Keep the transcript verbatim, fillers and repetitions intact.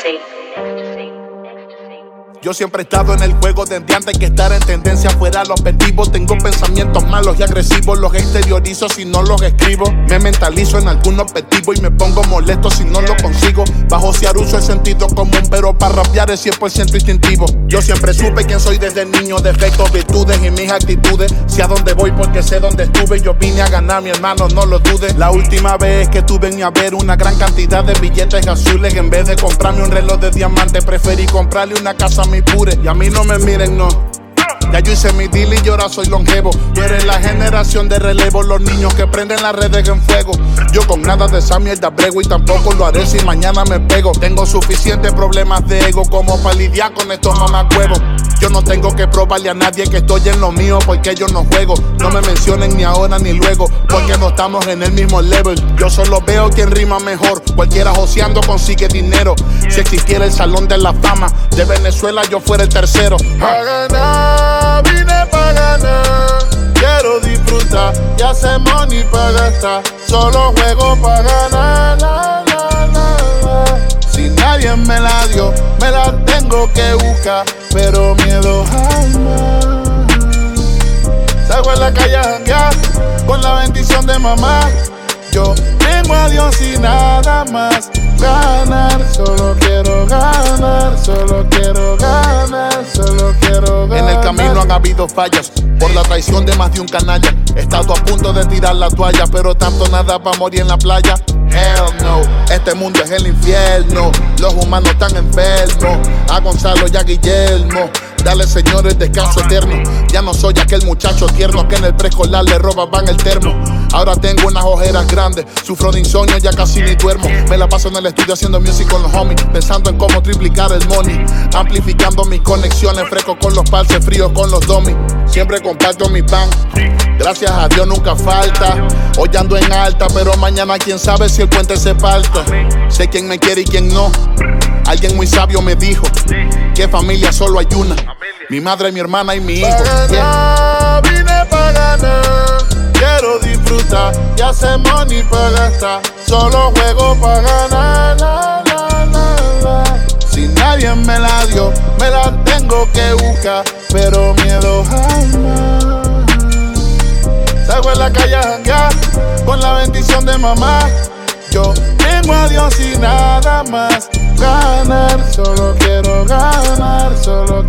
ecstasy. Yo siempre he estado en el juego desde antes que estar en tendencia fuera los objetivos. Tengo pensamientos malos y agresivos, los exteriorizo si no los escribo. Me mentalizo en algún objetivo y me pongo molesto si no lo consigo. Bajo si uso el sentido común, pero para rapear es cien por ciento instintivo. Yo siempre supe quién soy desde niño, defectos, virtudes y mis actitudes. Sé a dónde voy porque sé dónde estuve. Yo vine a ganar, mi hermano, no lo dudes. La última vez que tuve en mi haber una gran cantidad de billetes azules, en vez de comprarme un reloj de diamante, preferí comprarle una casa a mi pure. Y a mí no me miren, no. Ya yo hice mi deal y yo ahora soy longevo. Tú eres la generación de relevo, los niños que prenden las redes en fuego. Yo con nada de esa mierda brego y tampoco lo haré si mañana me pego. Tengo suficientes problemas de ego como para lidiar con estos mamacuevos. Yo no tengo que probarle a nadie que estoy en lo mío porque yo no juego. No me mencionen ni ahora ni luego porque no estamos en el mismo level. Yo solo veo quién rima mejor. Cualquiera joseando consigue dinero. Si existiera el salón de la fama de Venezuela yo fuera el tercero. Pa' ganar, vine pa' ganar. Quiero disfrutar y hacer money pa' gastar. Solo juego pa' ganar, la, la, la, la. Si nadie me la dio, me la tengo que buscar. Pero miedo jamás. Salgo en la calle a janguear con la bendición de mamá. Yo tengo a Dios y nada más. Ganar, solo quiero ganar. Solo quiero ganar, solo quiero ganar. En el camino han habido fallas por la traición de más de un canalla. He estado a punto de tirar la toalla, pero tanto nada para morir en la playa. Hell no, este mundo es el infierno. Los humanos están enfermos. A Gonzalo y a Guillermo, dale señores descanso eterno. Ya no soy aquel muchacho tierno que en el preescolar le robaban el termo. Ahora tengo unas ojeras grandes, sufro de insomnio, ya casi ni duermo. Me la paso en el estudio haciendo music con los homies, pensando en cómo triplicar el money, amplificando mis conexiones, fresco con los parces, fríos con los domis. Siempre comparto mi pan, gracias a Dios nunca falta. Hoy ando en alta, pero mañana quién sabe si el puente se falta. Sé quién me quiere y quién no. Alguien muy sabio me dijo que familia solo hay una, mi madre, mi hermana y mi hijo. Pa' ganar, vine pa' ganar. Quiero disfrutar y hacer money pa' gastar. Solo juego pa' ganar, la, la, la, la. Si nadie me la dio, me la tengo que buscar. Pero miedo jamás. Salgo en la calle a janguear con la bendición de mamá. Yo tengo a Dios y nada más. Ganar, solo quiero ganar, solo